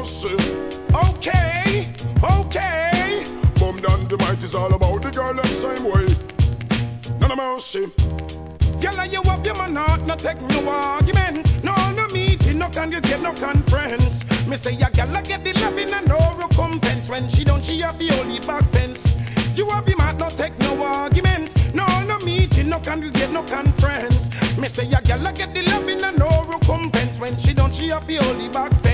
mercy. Okay, okay. Boom down the mic is all about the girl them same way. None of mercy. Girl, you up your man heart, no take no argument. No meeting, no congregate, no conference. Me say a girl get the loving and no recompense. When she don't, she have the only back fence. You up your man, no take no argument. No meeting, no congregate, no conference. Me say a girl get the loving and no recompense. When she don't, she have the only back fence.